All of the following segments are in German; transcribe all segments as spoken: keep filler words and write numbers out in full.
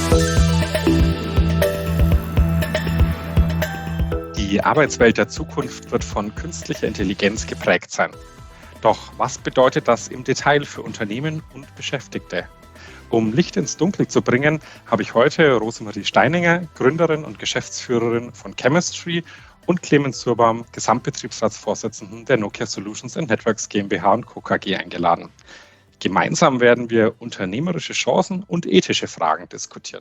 Die Arbeitswelt der Zukunft wird von künstlicher Intelligenz geprägt sein. Doch was bedeutet das im Detail für Unternehmen und Beschäftigte? Um Licht ins Dunkel zu bringen, habe ich heute Rosemarie Steininger, Gründerin und Geschäftsführerin von Chemistry, und Clemens Surbaum, Gesamtbetriebsratsvorsitzenden der Nokia Solutions and Networks GmbH und Co. KG eingeladen. Gemeinsam werden wir unternehmerische Chancen und ethische Fragen diskutieren.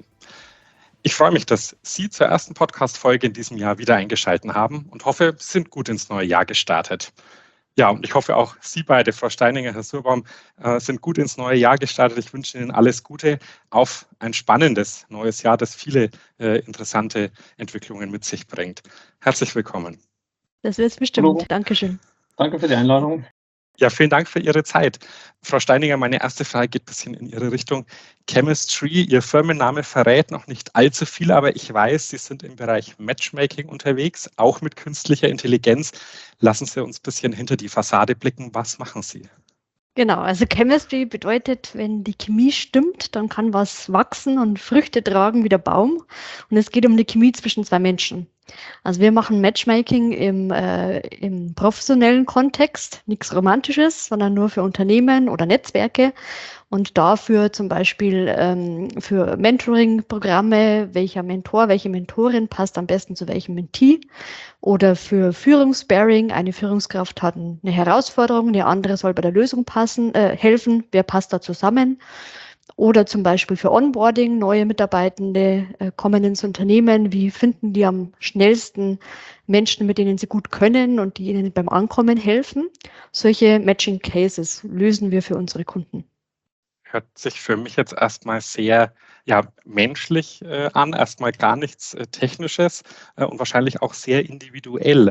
Ich freue mich, dass Sie zur ersten Podcast-Folge in diesem Jahr wieder eingeschaltet haben und hoffe, Sie sind gut ins neue Jahr gestartet. Ja, und ich hoffe auch Sie beide, Frau Steininger, Herr Surbaum, äh, sind gut ins neue Jahr gestartet. Ich wünsche Ihnen alles Gute auf ein spannendes neues Jahr, das viele äh, interessante Entwicklungen mit sich bringt. Herzlich willkommen. Das wird es bestimmt. Hallo. Dankeschön. Danke für die Einladung. Ja, vielen Dank für Ihre Zeit. Frau Steininger, meine erste Frage geht ein bisschen in Ihre Richtung. Chemistry, Ihr Firmenname verrät noch nicht allzu viel, aber ich weiß, Sie sind im Bereich Matchmaking unterwegs, auch mit künstlicher Intelligenz. Lassen Sie uns ein bisschen hinter die Fassade blicken. Was machen Sie? Genau, also Chemistry bedeutet, wenn die Chemie stimmt, dann kann was wachsen und Früchte tragen wie der Baum. Und es geht um die Chemie zwischen zwei Menschen. Also wir machen Matchmaking im, äh, im professionellen Kontext, nichts Romantisches, sondern nur für Unternehmen oder Netzwerke. Und dafür zum Beispiel ähm, für Mentoring-Programme, welcher Mentor, welche Mentorin passt am besten zu welchem Mentee. Oder für Führungssparing, eine Führungskraft hat eine Herausforderung, eine andere soll bei der Lösung passen, äh, helfen, wer passt da zusammen. Oder zum Beispiel für Onboarding, neue Mitarbeitende äh, kommen ins Unternehmen, wie finden die am schnellsten Menschen, mit denen sie gut können und die ihnen beim Ankommen helfen. Solche Matching Cases lösen wir für unsere Kunden. Hört sich für mich jetzt erstmal sehr ja, menschlich äh, an, erstmal gar nichts äh, Technisches äh, und wahrscheinlich auch sehr individuell.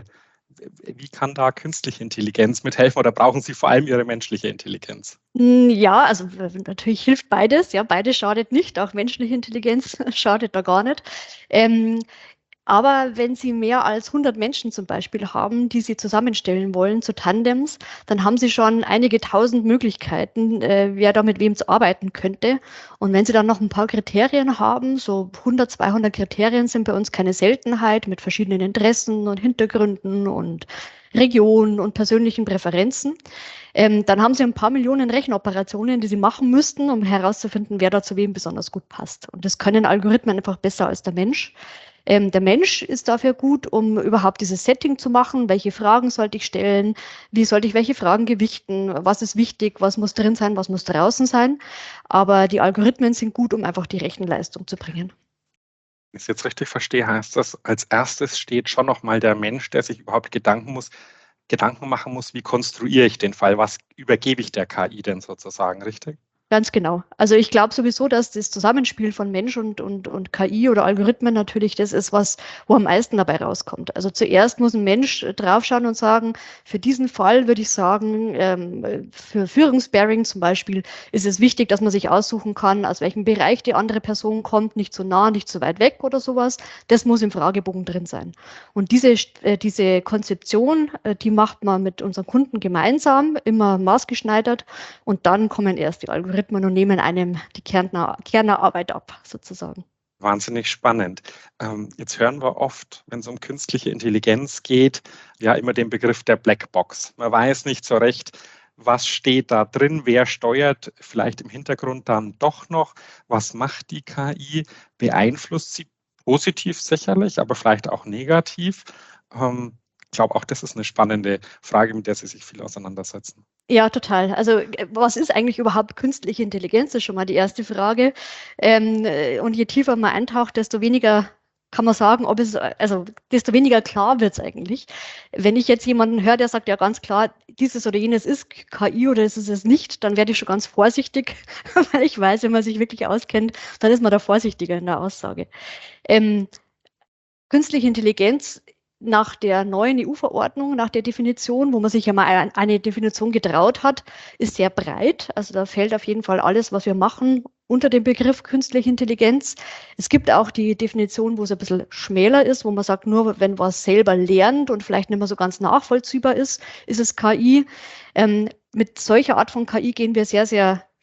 Wie kann da künstliche Intelligenz mithelfen oder brauchen Sie vor allem Ihre menschliche Intelligenz? Ja, also natürlich hilft beides. Ja, beides schadet nicht. Auch menschliche Intelligenz schadet da gar nicht. Ähm, Aber wenn Sie mehr als hundert Menschen zum Beispiel haben, die Sie zusammenstellen wollen zu Tandems, dann haben Sie schon einige tausend Möglichkeiten, äh, wer da mit wem zu arbeiten könnte. Und wenn Sie dann noch ein paar Kriterien haben, so hundert, zweihundert Kriterien sind bei uns keine Seltenheit mit verschiedenen Interessen und Hintergründen und Regionen und persönlichen Präferenzen, ähm, dann haben Sie ein paar Millionen Rechenoperationen, die Sie machen müssten, um herauszufinden, wer da zu wem besonders gut passt. Und das können Algorithmen einfach besser als der Mensch. Ähm, der Mensch ist dafür gut, um überhaupt dieses Setting zu machen. Welche Fragen sollte ich stellen? Wie sollte ich welche Fragen gewichten? Was ist wichtig? Was muss drin sein? Was muss draußen sein? Aber die Algorithmen sind gut, um einfach die Rechenleistung zu bringen. Wenn ich es jetzt richtig verstehe, heißt das, als erstes steht schon nochmal der Mensch, der sich überhaupt Gedanken muss, Gedanken machen muss, wie konstruiere ich den Fall? Was übergebe ich der K I denn sozusagen, richtig? Ganz genau. Also ich glaube sowieso, dass das Zusammenspiel von Mensch und, und, und K I oder Algorithmen natürlich das ist, was wo am meisten dabei rauskommt. Also zuerst muss ein Mensch draufschauen und sagen, für diesen Fall würde ich sagen, ähm, für Führungssparing zum Beispiel ist es wichtig, dass man sich aussuchen kann, aus welchem Bereich die andere Person kommt, nicht zu nah, nicht zu weit weg oder sowas. Das muss im Fragebogen drin sein. Und diese, äh, diese Konzeption, äh, die macht man mit unseren Kunden gemeinsam, immer maßgeschneidert und dann kommen erst die Algorithmen und nehmen einem die Kärntner, Kärntner Arbeit ab, sozusagen. Wahnsinnig spannend. Ähm, jetzt hören wir oft, wenn es um künstliche Intelligenz geht, ja immer den Begriff der Blackbox. Man weiß nicht so recht, was steht da drin, wer steuert vielleicht im Hintergrund dann doch noch, was macht die K I, beeinflusst sie positiv sicherlich, aber vielleicht auch negativ. Ähm, ich glaube, auch das ist eine spannende Frage, mit der Sie sich viel auseinandersetzen. Ja, total. Also was ist eigentlich überhaupt künstliche Intelligenz? Das ist schon mal die erste Frage. Ähm, und je tiefer man eintaucht, desto weniger kann man sagen, ob es, also desto weniger klar wird es eigentlich. Wenn ich jetzt jemanden höre, der sagt ja ganz klar, dieses oder jenes ist K I oder ist es nicht, dann werde ich schon ganz vorsichtig, weil ich weiß, wenn man sich wirklich auskennt, dann ist man da vorsichtiger in der Aussage. Ähm, künstliche Intelligenz nach der neuen E U-Verordnung, nach der Definition, wo man sich ja mal eine Definition getraut hat, ist sehr breit. Also da fällt auf jeden Fall alles, was wir machen, unter dem Begriff künstliche Intelligenz. Es gibt auch die Definition, wo es ein bisschen schmäler ist, wo man sagt, nur wenn was selber lernt und vielleicht nicht mehr so ganz nachvollziehbar ist, ist es K I. Ähm, mit solcher Art von K I gehen wir sehr, sehr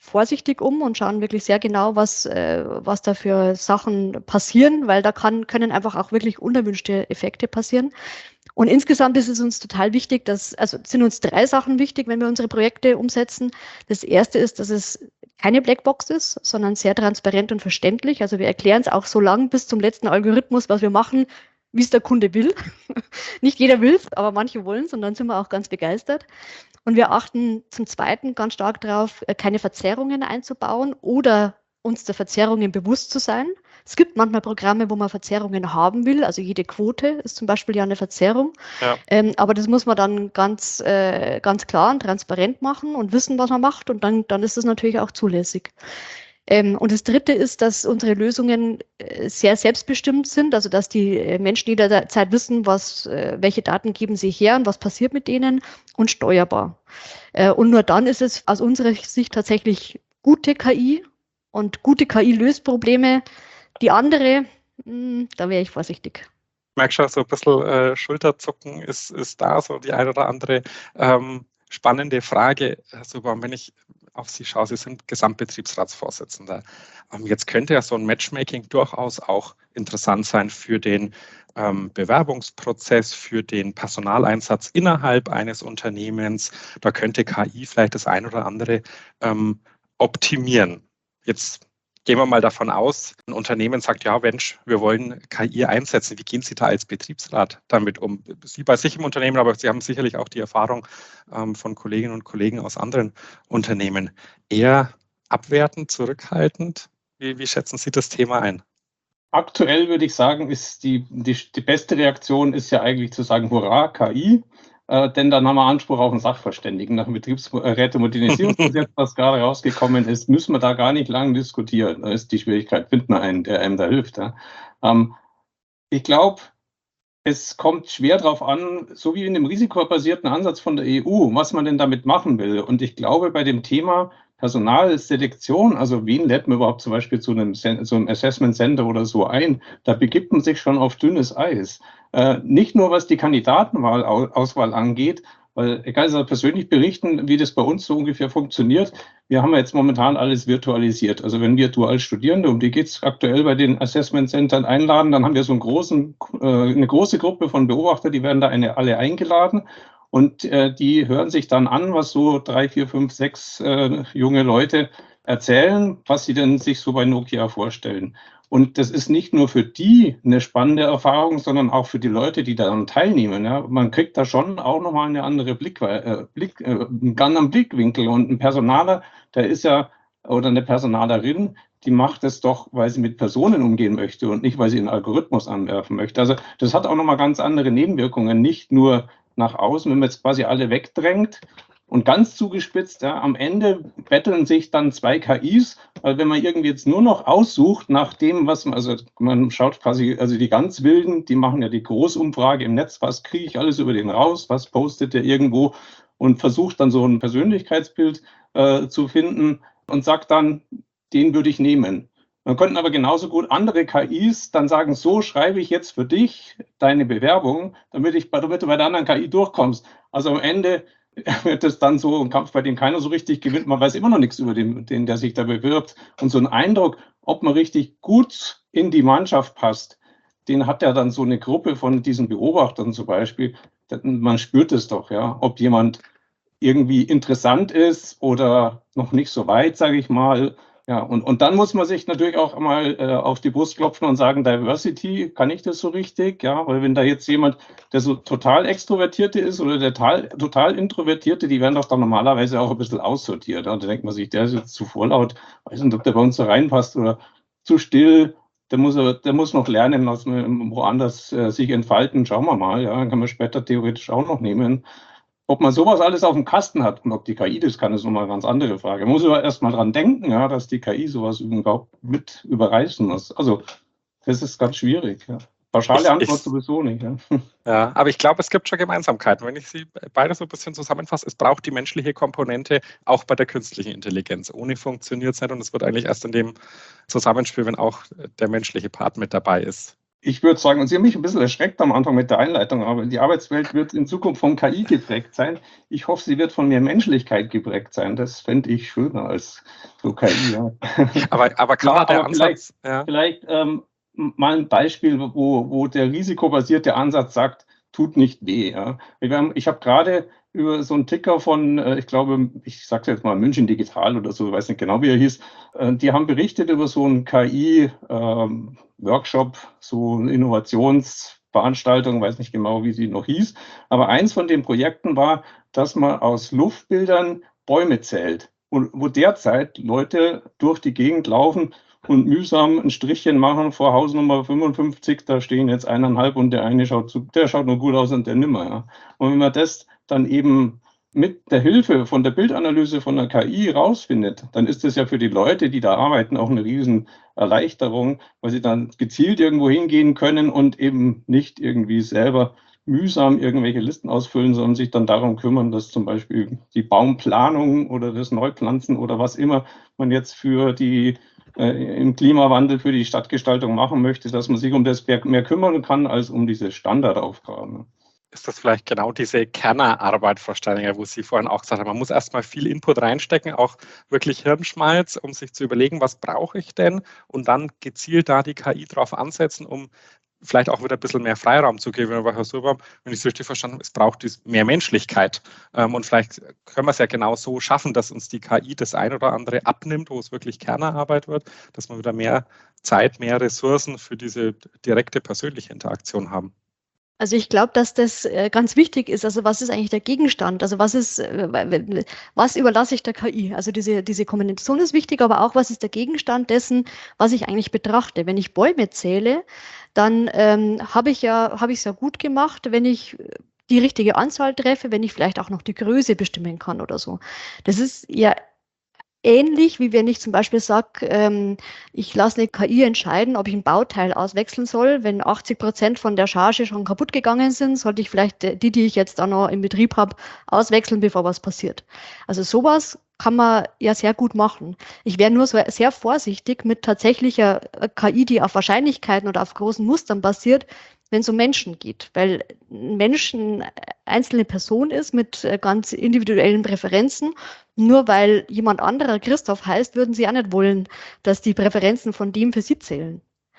vorsichtig um und schauen wirklich sehr genau, was, äh, was da für Sachen passieren, weil da kann, können einfach auch wirklich unerwünschte Effekte passieren. Und insgesamt ist es uns total wichtig, dass, also sind uns drei Sachen wichtig, wenn wir unsere Projekte umsetzen. Das erste ist, dass es keine Blackbox ist, sondern sehr transparent und verständlich. Also wir erklären es auch so lang bis zum letzten Algorithmus, was wir machen, wie es der Kunde will. Nicht jeder will es, aber manche wollen es und dann sind wir auch ganz begeistert. Und wir achten zum Zweiten ganz stark darauf, keine Verzerrungen einzubauen oder uns der Verzerrungen bewusst zu sein. Es gibt manchmal Programme, wo man Verzerrungen haben will. Also jede Quote ist zum Beispiel ja eine Verzerrung. Ja. Ähm, aber das muss man dann ganz, äh, ganz klar und transparent machen und wissen, was man macht. Und dann, dann ist das natürlich auch zulässig. Ähm, und das Dritte ist, dass unsere Lösungen äh, sehr selbstbestimmt sind, also dass die äh, Menschen jederzeit wissen, was, äh, welche Daten geben sie her und was passiert mit denen und steuerbar. Äh, und nur dann ist es aus unserer Sicht tatsächlich gute K I und gute K I löst Probleme. Die andere, mh, da wäre ich vorsichtig. Ich merke schon, so ein bisschen äh, Schulterzucken ist, ist da, so die eine oder andere ähm, spannende Frage. Also, wenn ich auf Sie schaue, Sie sind Gesamtbetriebsratsvorsitzender. Ähm, jetzt könnte ja so ein Matchmaking durchaus auch interessant sein für den ähm, Bewerbungsprozess, für den Personaleinsatz innerhalb eines Unternehmens. Da könnte K I vielleicht das ein oder andere ähm, optimieren. Jetzt gehen wir mal davon aus, ein Unternehmen sagt, ja Mensch, wir wollen K I einsetzen. Wie gehen Sie da als Betriebsrat damit um? Sie bei sich im Unternehmen, aber Sie haben sicherlich auch die Erfahrung ähm, von Kolleginnen und Kollegen aus anderen Unternehmen. Eher abwertend, zurückhaltend? Wie, wie schätzen Sie das Thema ein? Aktuell würde ich sagen, ist die, die, die beste Reaktion ist ja eigentlich zu sagen, hurra, K I. Äh, denn dann haben wir Anspruch auf einen Sachverständigen. Nach dem Betriebsrätemodernisierungsgesetz, was gerade rausgekommen ist, müssen wir da gar nicht lange diskutieren. Da ist die Schwierigkeit, findet man einen, der einem da hilft. Ja. Ähm, ich glaube, es kommt schwer darauf an, so wie in dem risikobasierten Ansatz von der E U, was man denn damit machen will. Und ich glaube, bei dem Thema Personalselektion, also wen lädt man überhaupt zum Beispiel zu einem, so einem Assessment Center oder so ein, da begibt man sich schon auf dünnes Eis. Äh, nicht nur was die Kandidatenauswahl angeht, weil ich kann also persönlich berichten, wie das bei uns so ungefähr funktioniert. Wir haben jetzt momentan alles virtualisiert. Also wenn wir dual Studierende, um die geht es aktuell bei den Assessment Centern einladen, dann haben wir so einen großen, äh, eine große Gruppe von Beobachtern, die werden da eine, alle eingeladen. Und äh, die hören sich dann an, was so drei, vier, fünf, sechs äh, junge Leute erzählen, was sie denn sich so bei Nokia vorstellen. Und das ist nicht nur für die eine spannende Erfahrung, sondern auch für die Leute, die daran teilnehmen. Ja. Man kriegt da schon auch nochmal eine andere Blick, äh, Blick, äh, einen ganz anderen Blickwinkel. Und ein Personaler, der ist ja, oder eine Personalerin, die macht es doch, weil sie mit Personen umgehen möchte und nicht, weil sie einen Algorithmus anwerfen möchte. Also das hat auch nochmal ganz andere Nebenwirkungen, nicht nur nach außen, wenn man jetzt quasi alle wegdrängt. Und ganz zugespitzt, ja, am Ende betteln sich dann zwei K Is, weil wenn man irgendwie jetzt nur noch aussucht nach dem, was man, also man schaut quasi, also die ganz Wilden, die machen ja die Großumfrage im Netz, was kriege ich alles über den raus, was postet der irgendwo und versucht dann so ein Persönlichkeitsbild äh, zu finden und sagt dann, den würde ich nehmen. Man könnten aber genauso gut andere K Is dann sagen, so schreibe ich jetzt für dich deine Bewerbung, damit, ich, damit du bei der anderen K I durchkommst. Also am Ende wird es dann so ein Kampf, bei dem keiner so richtig gewinnt. Man weiß immer noch nichts über den, den, der sich da bewirbt. Und so ein Eindruck, ob man richtig gut in die Mannschaft passt, den hat ja dann so eine Gruppe von diesen Beobachtern zum Beispiel. Man spürt es doch, ja, ob jemand irgendwie interessant ist oder noch nicht so weit, sage ich mal. Ja, und, und dann muss man sich natürlich auch mal äh, auf die Brust klopfen und sagen, Diversity, kann ich das so richtig? Ja, weil wenn da jetzt jemand, der so total Extrovertierte ist oder der total, total Introvertierte, die werden doch dann normalerweise auch ein bisschen aussortiert. Ja? Da denkt man sich, der ist jetzt zu vorlaut, weiß nicht, ob der bei uns so reinpasst oder zu still. Der muss, der muss noch lernen, dass man woanders äh, sich entfalten. Schauen wir mal, ja, dann kann man später theoretisch auch noch nehmen. Ob man sowas alles auf dem Kasten hat und ob die K I das kann, ist nochmal eine ganz andere Frage. Man muss aber erst mal dran denken, ja, dass die K I sowas überhaupt mit überreißen muss. Also, das ist ganz schwierig. Ja. Pauschale Antwort ich, sowieso nicht. Ja. ja, aber ich glaube, es gibt schon Gemeinsamkeiten. Wenn ich sie beide so ein bisschen zusammenfasse, es braucht die menschliche Komponente auch bei der künstlichen Intelligenz. Ohne funktioniert es nicht und es wird eigentlich erst in dem Zusammenspiel, wenn auch der menschliche Part mit dabei ist, Ich würde sagen, und Sie haben mich ein bisschen erschreckt am Anfang mit der Einleitung, aber die Arbeitswelt wird in Zukunft von K I geprägt sein. Ich hoffe, sie wird von mehr Menschlichkeit geprägt sein. Das fände ich schöner als so K I. Ja. Aber, aber kann Ja, man der aber Ansatz... Ja. Vielleicht ähm, mal ein Beispiel, wo, wo der risikobasierte Ansatz sagt, tut nicht weh. Ja. Wir haben, ich habe gerade über so einen Ticker von, äh, ich glaube, ich sage jetzt mal München Digital oder so, ich weiß nicht genau, wie er hieß, äh, die haben berichtet über so einen K I-Workshop, ähm, so eine Innovationsveranstaltung, weiß nicht genau, wie sie noch hieß, aber eins von den Projekten war, dass man aus Luftbildern Bäume zählt und wo derzeit Leute durch die Gegend laufen und mühsam ein Strichchen machen vor Hausnummer fünfundfünfzig, da stehen jetzt eineinhalb und der eine schaut, zu, der schaut nur gut aus und der nimmer. Ja. Und wenn man das dann eben mit der Hilfe von der Bildanalyse von der K I rausfindet, dann ist das ja für die Leute, die da arbeiten, auch eine riesen Erleichterung, weil sie dann gezielt irgendwo hingehen können und eben nicht irgendwie selber mühsam irgendwelche Listen ausfüllen, sondern sich dann darum kümmern, dass zum Beispiel die Baumplanung oder das Neupflanzen oder was immer man jetzt für die äh, im Klimawandel für die Stadtgestaltung machen möchte, dass man sich um das mehr kümmern kann als um diese Standardaufgaben. Ist das vielleicht genau diese Kernarbeit, Frau Steininger, wo Sie vorhin auch gesagt haben, man muss erstmal viel Input reinstecken, auch wirklich Hirnschmalz, um sich zu überlegen, was brauche ich denn und dann gezielt da die K I drauf ansetzen, um vielleicht auch wieder ein bisschen mehr Freiraum zu geben. Aber Herr Surbaum, wenn ich es richtig verstanden habe, es braucht mehr Menschlichkeit. Und vielleicht können wir es ja genau so schaffen, dass uns die K I das ein oder andere abnimmt, wo es wirklich Kernarbeit wird, dass wir wieder mehr Zeit, mehr Ressourcen für diese direkte persönliche Interaktion haben. Also ich glaube, dass das äh, ganz wichtig ist. Also was ist eigentlich der Gegenstand? Also was ist, äh, was überlasse ich der K I? Also diese, diese Kombination ist wichtig, aber auch was ist der Gegenstand dessen, was ich eigentlich betrachte? Wenn ich Bäume zähle, dann ähm, habe ich ja, habe ich es ja gut gemacht, wenn ich die richtige Anzahl treffe, wenn ich vielleicht auch noch die Größe bestimmen kann oder so. Das ist ja ähnlich, wie wenn ich zum Beispiel sage, ähm, ich lasse eine K I entscheiden, ob ich ein Bauteil auswechseln soll. Wenn achtzig Prozent von der Charge schon kaputt gegangen sind, sollte ich vielleicht die, die ich jetzt da noch im Betrieb habe, auswechseln, bevor was passiert. Also sowas kann man ja sehr gut machen. Ich wäre nur so sehr vorsichtig mit tatsächlicher K I, die auf Wahrscheinlichkeiten oder auf großen Mustern basiert, wenn es um Menschen geht, weil ein Mensch eine einzelne Person ist mit ganz individuellen Präferenzen. Nur weil jemand anderer Christoph heißt, würden sie auch nicht wollen, dass die Präferenzen von dem für sie zählen.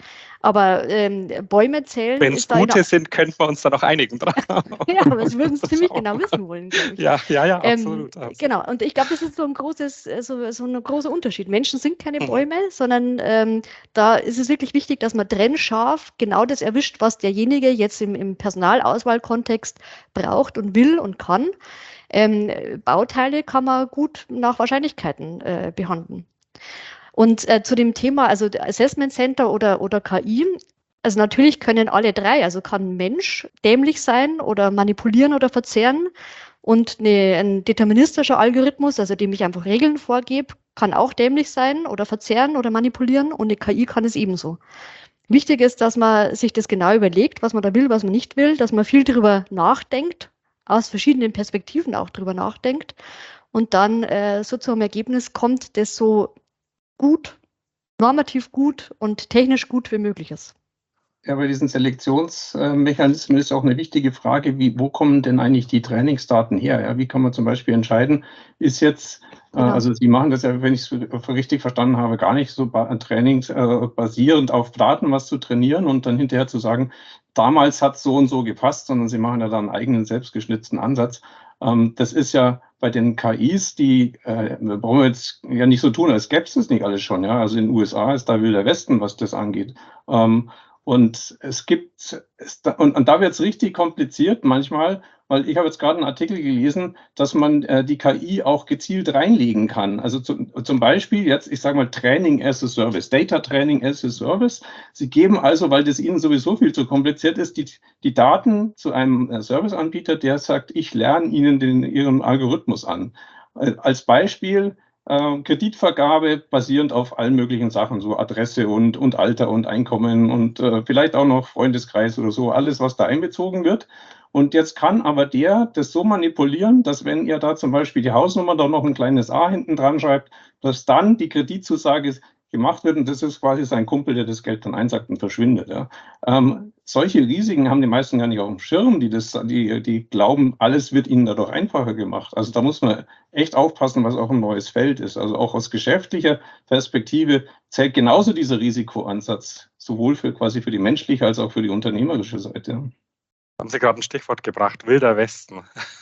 Aber ähm, Bäume zählen. Wenn es gute sind, könnten wir uns da noch einigen dran. Ja, aber das würden sie ziemlich genau wissen wollen, glaube ich. Ja, ja, ja, ähm, absolut, absolut. Genau, und ich glaube, das ist so ein großes, so, so ein großer Unterschied. Menschen sind keine Bäume, mhm. sondern ähm, da ist es wirklich wichtig, dass man trennscharf genau das erwischt, was derjenige jetzt im, im Personalauswahlkontext braucht und will und kann. Ähm, Bauteile kann man gut nach Wahrscheinlichkeiten äh, behandeln. Und äh, zu dem Thema, also Assessment Center oder, oder K I, also natürlich können alle drei, also kann ein Mensch dämlich sein oder manipulieren oder verzehren und eine, ein deterministischer Algorithmus, also dem ich einfach Regeln vorgebe, kann auch dämlich sein oder verzehren oder manipulieren und eine K I kann es ebenso. Wichtig ist, dass man sich das genau überlegt, was man da will, was man nicht will, dass man viel drüber nachdenkt, aus verschiedenen Perspektiven auch drüber nachdenkt und dann äh, so zu einem Ergebnis kommt, das so gut, normativ gut und technisch gut wie möglich ist. Ja, bei diesen Selektionsmechanismen ist auch eine wichtige Frage, wie, wo kommen denn eigentlich die Trainingsdaten her? Ja, wie kann man zum Beispiel entscheiden, ist jetzt, genau. äh, also Sie machen das ja, wenn ich es richtig verstanden habe, gar nicht so Trainings äh, basierend auf Daten was zu trainieren und dann hinterher zu sagen, damals hat es so und so gepasst, sondern Sie machen ja dann einen eigenen selbstgeschnitzten Ansatz. Ähm, das ist ja bei den K Is, die äh, brauchen wir jetzt ja nicht so tun, als gäbe es das nicht alles schon. Ja? Also in den U S A ist da Wilder Westen, was das angeht. Ähm, Und es gibt, es da, und, und da wird es richtig kompliziert manchmal, weil ich habe jetzt gerade einen Artikel gelesen, dass man äh, die K I auch gezielt reinlegen kann. Also zu, zum Beispiel jetzt, ich sage mal Training as a Service, Data Training as a Service. Sie geben also, weil das Ihnen sowieso viel zu kompliziert ist, die, die Daten zu einem äh, Serviceanbieter, der sagt, ich lerne Ihnen den, Ihren Algorithmus an. Äh, als Beispiel, Äh, Kreditvergabe basierend auf allen möglichen Sachen, so Adresse und, und Alter und Einkommen und äh, vielleicht auch noch Freundeskreis oder so, alles, was da einbezogen wird. Und jetzt kann aber der das so manipulieren, dass wenn ihr da zum Beispiel die Hausnummer da noch ein kleines A hinten dran schreibt, dass dann die Kreditzusage gemacht wird und das ist quasi sein Kumpel, der das Geld dann einsackt und verschwindet. Ja. Ähm, solche Risiken haben die meisten gar nicht auf dem Schirm, die, das, die, die glauben, alles wird ihnen dadurch einfacher gemacht. Also da muss man echt aufpassen, was auch ein neues Feld ist. Also auch aus geschäftlicher Perspektive zählt genauso dieser Risikoansatz, sowohl für quasi für die menschliche als auch für die unternehmerische Seite. Haben Sie gerade ein Stichwort gebracht, Wilder Westen.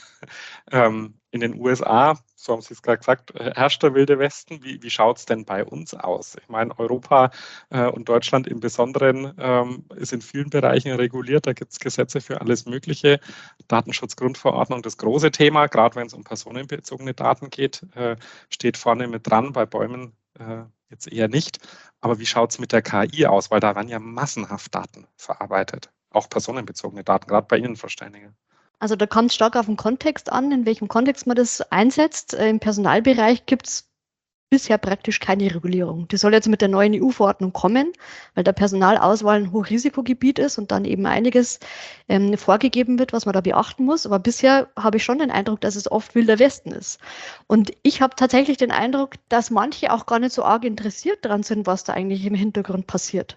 ähm, in den U S A, so haben Sie es gerade gesagt, herrscht der Wilde Westen. Wie, wie schaut es denn bei uns aus? Ich meine, Europa äh, und Deutschland im Besonderen ähm, ist in vielen Bereichen reguliert. Da gibt es Gesetze für alles Mögliche. Datenschutzgrundverordnung, das große Thema, gerade wenn es um personenbezogene Daten geht, äh, steht vorne mit dran, bei Bäumen äh, jetzt eher nicht. Aber wie schaut es mit der K I aus? Weil da werden ja massenhaft Daten verarbeitet, auch personenbezogene Daten, gerade bei Ihnen, Frau Steininger. Also da kommt es stark auf den Kontext an, in welchem Kontext man das einsetzt. Im Personalbereich gibt es bisher praktisch keine Regulierung. Die soll jetzt mit der neuen E U-Verordnung kommen, weil der Personalauswahl ein Hochrisikogebiet ist und dann eben einiges ähm, vorgegeben wird, was man da beachten muss. Aber bisher habe ich schon den Eindruck, dass es oft Wilder Westen ist. Und ich habe tatsächlich den Eindruck, dass manche auch gar nicht so arg interessiert daran sind, was da eigentlich im Hintergrund passiert.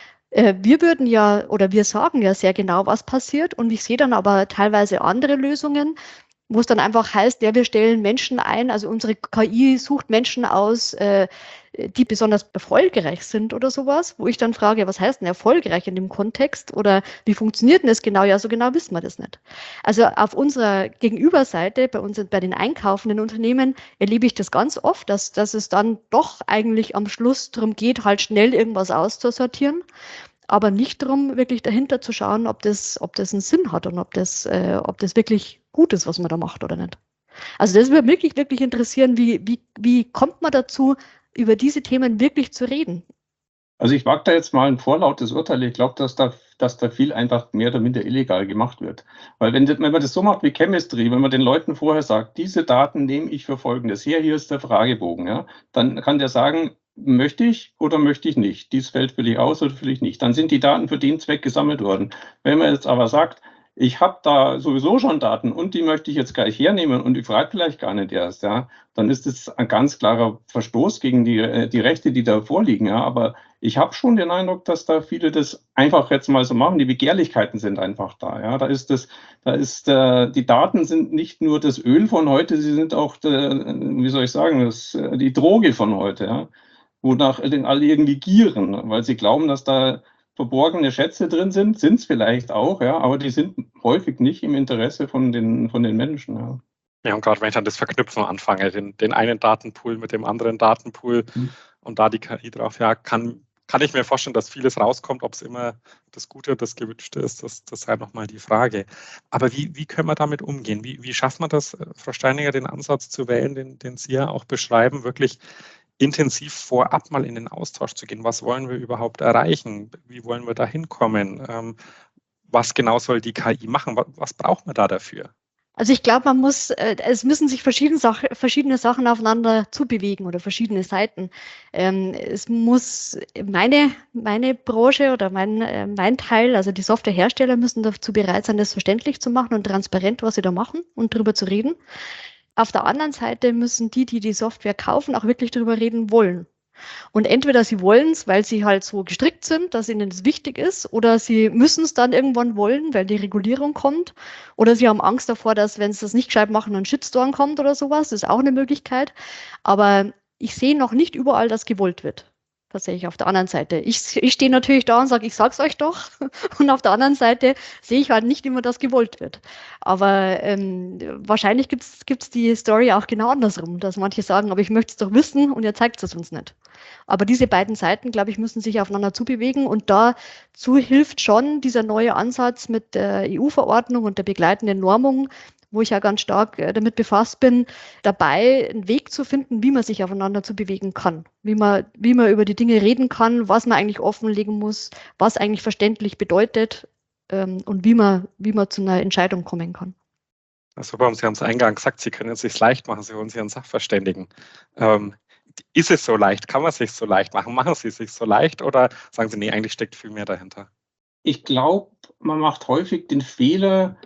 Wir würden ja oder wir sagen ja sehr genau, was passiert und ich sehe dann aber teilweise andere Lösungen, wo es dann einfach heißt, ja, wir stellen Menschen ein, also unsere K I sucht Menschen aus, äh, die besonders erfolgreich sind oder sowas, wo ich dann frage, was heißt denn erfolgreich in dem Kontext oder wie funktioniert denn das genau? Ja, so genau wissen wir das nicht. Also auf unserer Gegenüberseite, bei uns, bei den einkaufenden Unternehmen, erlebe ich das ganz oft, dass, dass es dann doch eigentlich am Schluss darum geht, halt schnell irgendwas auszusortieren, aber nicht darum, wirklich dahinter zu schauen, ob das, ob das einen Sinn hat und ob das, äh, ob das wirklich gut ist, was man da macht oder nicht. Also das würde mich wirklich, wirklich interessieren, wie, wie, wie kommt man dazu, über diese Themen wirklich zu reden? Also ich wage da jetzt mal ein vorlautes Urteil. Ich glaube, dass da, dass da viel einfach mehr oder minder illegal gemacht wird. Weil wenn, wenn man das so macht wie Chemistry, wenn man den Leuten vorher sagt, diese Daten nehme ich für Folgendes her, hier ist der Fragebogen, ja, dann kann der sagen, möchte ich oder möchte ich nicht? Dies Feld will ich aus oder will ich nicht? Dann sind die Daten für den Zweck gesammelt worden. Wenn man jetzt aber sagt, ich habe da sowieso schon Daten und die möchte ich jetzt gleich hernehmen und ich frage vielleicht gar nicht erst, ja, dann ist das ein ganz klarer Verstoß gegen die, die Rechte, die da vorliegen. Ja. Aber ich habe schon den Eindruck, dass da viele das einfach jetzt mal so machen. Die Begehrlichkeiten sind einfach da. Ja. Da ist das, da ist äh, die Daten sind nicht nur das Öl von heute, sie sind auch, der, wie soll ich sagen, das, die Droge von heute, ja, wonach alle irgendwie gieren, weil sie glauben, dass da verborgene Schätze drin sind, sind es vielleicht auch, ja, aber die sind häufig nicht im Interesse von den, von den Menschen. Ja. Ja, und gerade wenn ich dann das Verknüpfen anfange, den, den einen Datenpool mit dem anderen Datenpool mhm. und da die K I drauf, ja, kann, kann ich mir vorstellen, dass vieles rauskommt, ob es immer das Gute und das Gewünschte ist, das, das sei nochmal die Frage. Aber wie, wie können wir damit umgehen? Wie, wie schafft man das, Frau Steininger, den Ansatz zu wählen, den, den Sie ja auch beschreiben, wirklich intensiv vorab mal in den Austausch zu gehen. Was wollen wir überhaupt erreichen? Wie wollen wir da hinkommen? Ähm, was genau soll die K I machen? Was, was braucht man da dafür? Also ich glaube, man muss, äh, es müssen sich verschiedene, Sach verschiedene Sachen aufeinander zubewegen oder verschiedene Seiten. Ähm, es muss meine, meine Branche oder mein, äh, mein Teil, also die Softwarehersteller müssen dazu bereit sein, das verständlich zu machen und transparent, was sie da machen und darüber zu reden. Auf der anderen Seite müssen die, die die Software kaufen, auch wirklich darüber reden wollen. Und entweder sie wollen es, weil sie halt so gestrickt sind, dass ihnen das wichtig ist, oder sie müssen es dann irgendwann wollen, weil die Regulierung kommt, oder sie haben Angst davor, dass, wenn sie das nicht gescheit machen, ein Shitstorm kommt oder sowas. Das ist auch eine Möglichkeit. Aber ich sehe noch nicht überall, dass gewollt wird. Tatsächlich auf der anderen Seite. Ich, ich stehe natürlich da und sage, ich sag's euch doch. Und auf der anderen Seite sehe ich halt nicht immer, dass gewollt wird. Aber ähm, wahrscheinlich gibt's gibt's die Story auch genau andersrum, dass manche sagen, aber ich möchte es doch wissen und ihr zeigt es uns nicht. Aber diese beiden Seiten, glaube ich, müssen sich aufeinander zubewegen und dazu hilft schon dieser neue Ansatz mit der E U-Verordnung und der begleitenden Normung, wo ich ja ganz stark damit befasst bin, dabei einen Weg zu finden, wie man sich aufeinander zu bewegen kann, wie man, wie man über die Dinge reden kann, was man eigentlich offenlegen muss, was eigentlich verständlich bedeutet ähm, und wie man, wie man zu einer Entscheidung kommen kann. Super, und Sie haben es eingangs gesagt, Sie können es sich leicht machen, Sie holen sich einen Sachverständigen. Ähm, ist es so leicht? Kann man es sich so leicht machen? Machen Sie es sich so leicht oder sagen Sie, nee, eigentlich steckt viel mehr dahinter? Ich glaube, man macht häufig den Fehler,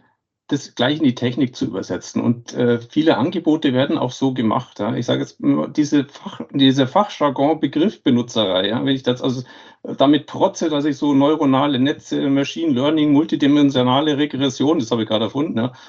das gleich in die Technik zu übersetzen. Und äh, viele Angebote werden auch so gemacht. Ja. Ich sage jetzt diese Fach, diese Fachjargon-Begriffbenutzerei, ja, wenn ich das also damit protze, dass ich so neuronale Netze, Machine Learning, multidimensionale Regression, das habe ich gerade erfunden. Ja,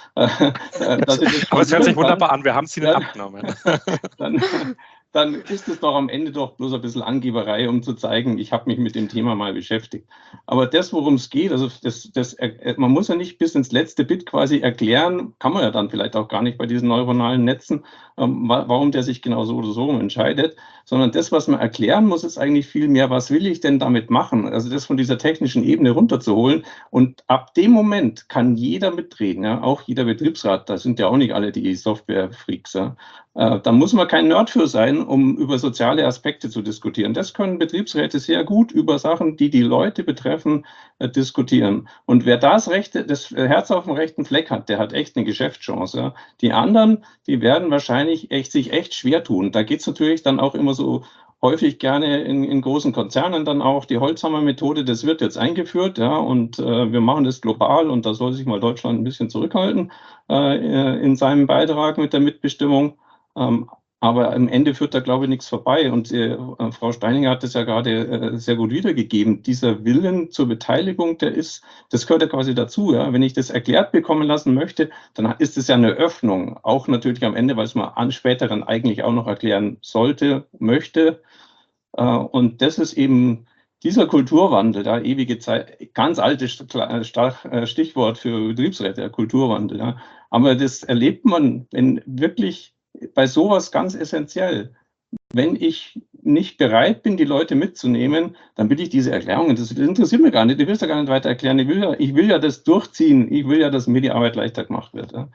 äh, dass ich das Aber es hört sich wunderbar an, wir haben sie nicht dann, abgenommen. Dann, dann ist es doch am Ende doch bloß ein bisschen Angeberei, um zu zeigen, ich habe mich mit dem Thema mal beschäftigt. Aber das, worum es geht, also das, das, man muss ja nicht bis ins letzte Bit quasi erklären, kann man ja dann vielleicht auch gar nicht bei diesen neuronalen Netzen, ähm, warum der sich genau so oder so entscheidet, sondern das, was man erklären muss, ist eigentlich viel mehr, was will ich denn damit machen? Also das von dieser technischen Ebene runterzuholen. Und ab dem Moment kann jeder mitreden, ja, auch jeder Betriebsrat, da sind ja auch nicht alle die Software-Freaks, ja. Äh, da muss man kein Nerd für sein, um über soziale Aspekte zu diskutieren. Das können Betriebsräte sehr gut über Sachen, die die Leute betreffen, äh, diskutieren. Und wer das rechte, das Herz auf dem rechten Fleck hat, der hat echt eine Geschäftschance. Ja. Die anderen, die werden wahrscheinlich echt, sich echt schwer tun. Da geht es natürlich dann auch immer so häufig gerne in, in großen Konzernen dann auch die Holzhammer-Methode, das wird jetzt eingeführt, ja, und äh, wir machen das global und da soll sich mal Deutschland ein bisschen zurückhalten äh, in seinem Beitrag mit der Mitbestimmung. Ähm, aber am Ende führt da, glaube ich, nichts vorbei. Und äh, Frau Steininger hat das ja gerade äh, sehr gut wiedergegeben. Dieser Willen zur Beteiligung, der ist, das gehört ja quasi dazu. Ja? Wenn ich das erklärt bekommen lassen möchte, dann ist es ja eine Öffnung. Auch natürlich am Ende, weil es man an späteren eigentlich auch noch erklären sollte, möchte. Äh, und das ist eben dieser Kulturwandel, da ewige Zeit, ganz altes Stichwort für Betriebsräte, der Kulturwandel. Ja? Aber das erlebt man, wenn wirklich bei sowas ganz essentiell. Wenn ich nicht bereit bin, die Leute mitzunehmen, dann will ich diese Erklärungen, das interessiert mich gar nicht, ich will es ja gar nicht weiter erklären, ich will ja, ich will ja das durchziehen, ich will ja, dass mir die Arbeit leichter gemacht wird. Ja.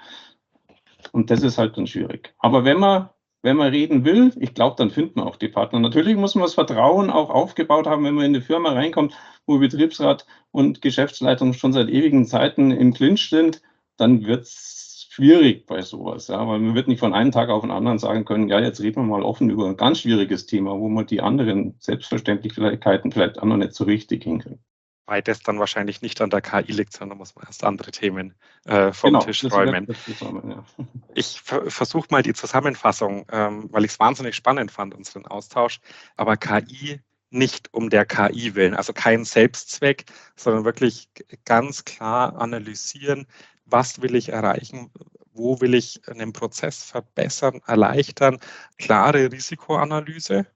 Und das ist halt dann schwierig. Aber wenn man, wenn man reden will, ich glaube, dann finden wir auch die Partner. Natürlich muss man das Vertrauen auch aufgebaut haben, wenn man in eine Firma reinkommt, wo Betriebsrat und Geschäftsleitung schon seit ewigen Zeiten im Clinch sind, dann wird es schwierig bei sowas, ja, weil man wird nicht von einem Tag auf den anderen sagen können, ja, jetzt reden wir mal offen über ein ganz schwieriges Thema, wo man die anderen Selbstverständlichkeiten vielleicht auch noch nicht so richtig hinkriegt. Weil das dann wahrscheinlich nicht an der K I liegt, sondern muss man erst andere Themen äh, vom genau, Tisch räumen. Zusammen, ja. Ich ver- versuche mal die Zusammenfassung, ähm, weil ich es wahnsinnig spannend fand, unseren Austausch, aber K I nicht um der K I willen, also kein Selbstzweck, sondern wirklich ganz klar analysieren, was will ich erreichen, wo will ich einen Prozess verbessern, erleichtern, klare Risikoanalyse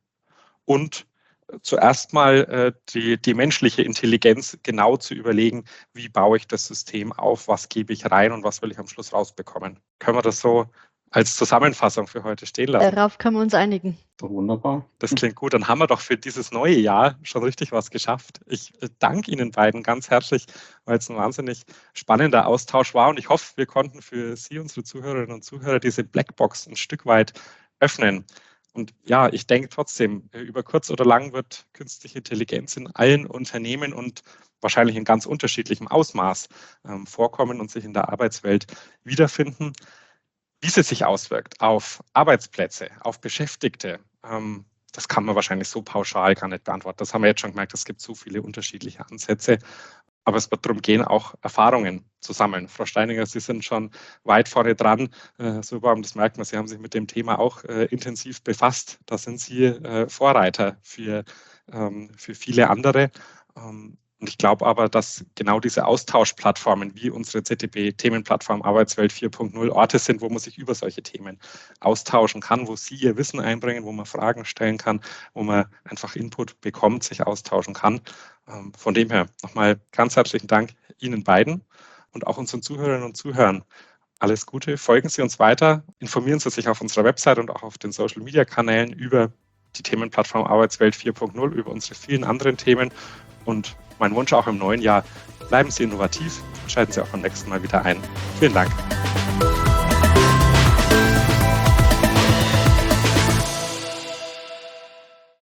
und zuerst mal äh, die, die menschliche Intelligenz genau zu überlegen, wie baue ich das System auf, was gebe ich rein und was will ich am Schluss rausbekommen. Können wir das so als Zusammenfassung für heute stehen lassen? Darauf können wir uns einigen. Wunderbar. Das klingt gut. Dann haben wir doch für dieses neue Jahr schon richtig was geschafft. Ich danke Ihnen beiden ganz herzlich, weil es ein wahnsinnig spannender Austausch war. Und ich hoffe, wir konnten für Sie, unsere Zuhörerinnen und Zuhörer, diese Blackbox ein Stück weit öffnen. Und ja, ich denke trotzdem, über kurz oder lang wird künstliche Intelligenz in allen Unternehmen und wahrscheinlich in ganz unterschiedlichem Ausmaß ähm, vorkommen und sich in der Arbeitswelt wiederfinden. Wie sie sich auswirkt auf Arbeitsplätze, auf Beschäftigte, ähm, das kann man wahrscheinlich so pauschal gar nicht beantworten. Das haben wir jetzt schon gemerkt, es gibt so viele unterschiedliche Ansätze. Aber es wird darum gehen, auch Erfahrungen zu sammeln. Frau Steininger, Sie sind schon weit vorne dran. Äh, super, das merkt man, Sie haben sich mit dem Thema auch äh, intensiv befasst. Da sind Sie äh, Vorreiter für, ähm, für viele andere. Ähm, Und ich glaube aber, dass genau diese Austauschplattformen wie unsere Z D B-Themenplattform Arbeitswelt vier Punkt null Orte sind, wo man sich über solche Themen austauschen kann, wo Sie Ihr Wissen einbringen, wo man Fragen stellen kann, wo man einfach Input bekommt, sich austauschen kann. Von dem her nochmal ganz herzlichen Dank Ihnen beiden und auch unseren Zuhörerinnen und Zuhörern. Alles Gute, folgen Sie uns weiter, informieren Sie sich auf unserer Website und auch auf den Social-Media-Kanälen über die Themenplattform Arbeitswelt vier Punkt null, über unsere vielen anderen Themen. Und mein Wunsch auch im neuen Jahr, bleiben Sie innovativ, schalten Sie auch beim nächsten Mal wieder ein. Vielen Dank.